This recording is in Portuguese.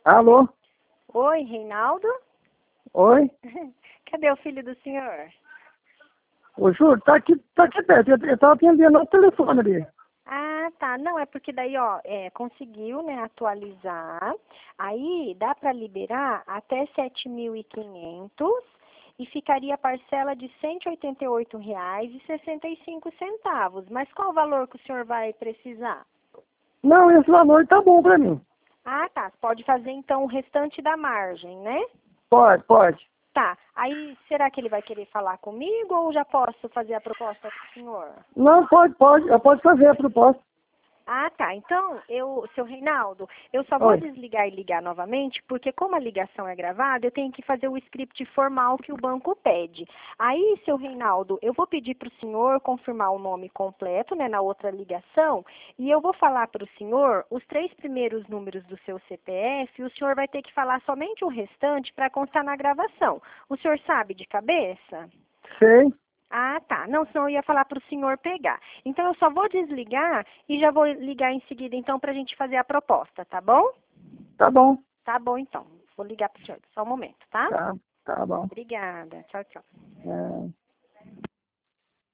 Alô? Oi, Reinaldo? Oi? Cadê o filho do senhor? Ô, Júlio, tá aqui perto. Eu tava atendendo o telefone ali. Ah, tá. Não, é porque daí, ó, conseguiu, né, atualizar. Aí dá para liberar até 7.500 e ficaria a parcela de R$ 188,65. Mas qual o valor que o senhor vai precisar? Não, esse valor tá bom pra mim. Ah, tá. Pode fazer então o restante da margem, né? Pode. Tá. Aí, será que ele vai querer falar comigo ou já posso fazer a proposta para o senhor? Não, pode. Eu posso fazer a proposta. Ah, tá. Então, seu Reinaldo, eu só vou Oi. desligar e ligar novamente, porque como a ligação é gravada, eu tenho que fazer o script formal que o banco pede. Aí, seu Reinaldo, eu vou pedir para o senhor confirmar o nome completo, né, na outra ligação, e eu vou falar para o senhor os 3 primeiros números do seu CPF, e o senhor vai ter que falar somente o restante para constar na gravação. O senhor sabe de cabeça? Sei. Ah, tá. Não, senão eu ia falar para o senhor pegar. Então, eu só vou desligar e já vou ligar em seguida, então, para a gente fazer a proposta, tá bom? Tá bom. Tá bom, então. Vou ligar para o senhor. Só um momento, tá? Tá bom. Obrigada. Tchau, tchau. É.